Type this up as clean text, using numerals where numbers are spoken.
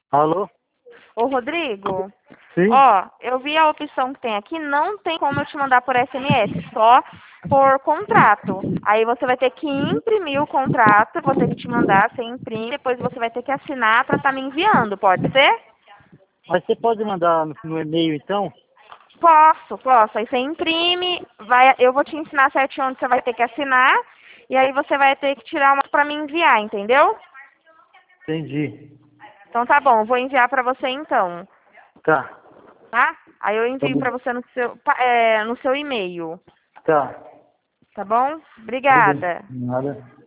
Alô? Ô, Rodrigo, Sim? ó, eu vi a opção que tem aqui, não tem como eu te mandar por SMS, só por contrato. Aí você vai ter que imprimir o contrato, vou ter que te mandar, você imprime, depois você vai ter que assinar para estar me enviando, pode ser? Mas você pode mandar no e-mail então? Posso. Aí você imprime, eu vou te ensinar certinho onde você vai ter que assinar, e aí você vai ter que tirar uma para me enviar, entendeu? Entendi. Então tá bom, eu vou enviar para você então, Tá. tá? Aí eu Tá envio bom. para você no seu e-mail. Tá. Tá bom? Tudo bem. Obrigada. Nada.